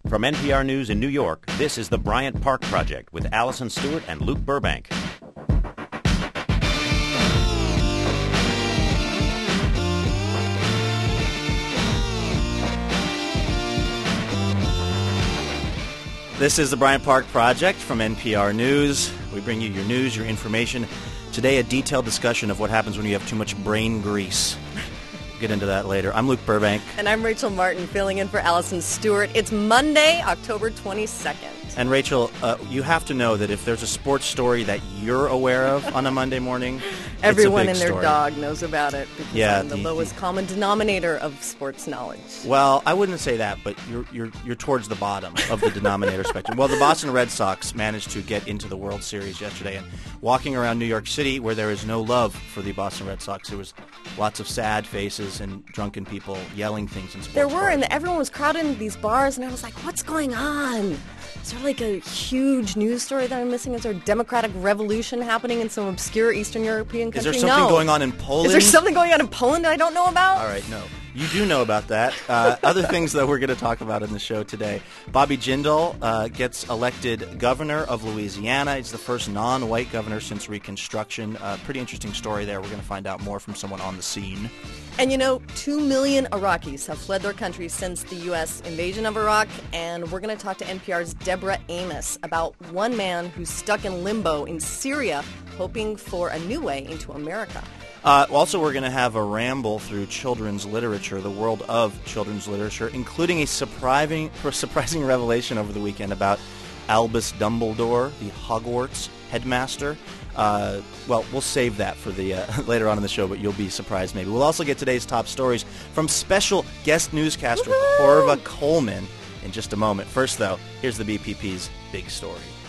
From NPR News in New York, this is the Bryant Park Project with Allison Stewart and Luke Burbank. This is the Bryant Park Project from NPR News. We bring you your news, your information. Today, a detailed discussion of what happens when you have too much brain grease. We'll get into that later. I'm Luke Burbank. And I'm Rachel Martin, filling in for Allison Stewart. It's Monday, October 22nd. And Rachel, you have to know that if there's a sports story that you're aware of on a Monday morning, everyone it's a big and their story. dog knows about it because I'm the lowest common denominator of sports knowledge. Well, I wouldn't say that, but you're towards the bottom of the denominator spectrum. Well, the Boston Red Sox managed to get into the World Series yesterday, and walking around New York City, where there is no love for the Boston Red Sox, there was lots of sad faces and drunken people yelling things in sports There were, bars. and everyone was crowded into these bars, and I was like, what's going on? Is there like a huge news story that I'm missing? Is there a democratic revolution happening in some obscure Eastern European country? Is there something going on in Poland? Is there something going on in Poland I don't know about? All right, no. You do know about that. Other things that we're going to talk about in the show today. Bobby Jindal gets elected governor of Louisiana. He's the first non-white governor since Reconstruction. Pretty interesting story there. We're going to find out more from someone on the scene. And 2 million Iraqis have fled their country since the U.S. invasion of Iraq. And we're going to talk to NPR's Deborah Amos about one man who's stuck in limbo in Syria, hoping for a new way into America. Also, we're going to have a ramble through children's literature, the world of children's literature, including a surprising revelation over the weekend about Albus Dumbledore, the Hogwarts headmaster. Well, we'll save that for the later on in the show, but you'll be surprised maybe. We'll also get today's top stories from special guest newscaster Corva Coleman in just a moment. First, though, here's the BPP's big story.